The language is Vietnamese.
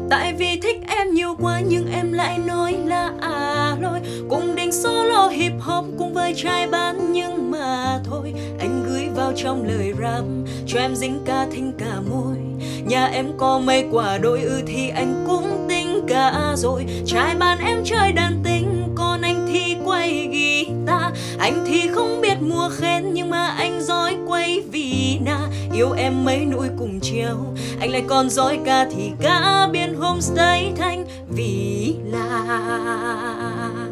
Tại vì thích em nhiều quá nhưng em lại nói là lôi. Cùng định solo hip hop cùng với trai bán nhưng mà thôi. Anh gửi vào trong lời rap cho em dính cả thinh cả môi. Nhà em có mấy quả đồi thì anh cũng tính cả rồi. Trai bán em chơi đàn tính, còn anh thì quay guitar. Anh thì không biết mua khen nhưng mà anh giỏi quay vina. Yêu em mấy nỗi cùng chiều, anh lại còn giỏi ca thì cả biên homestay thành villa.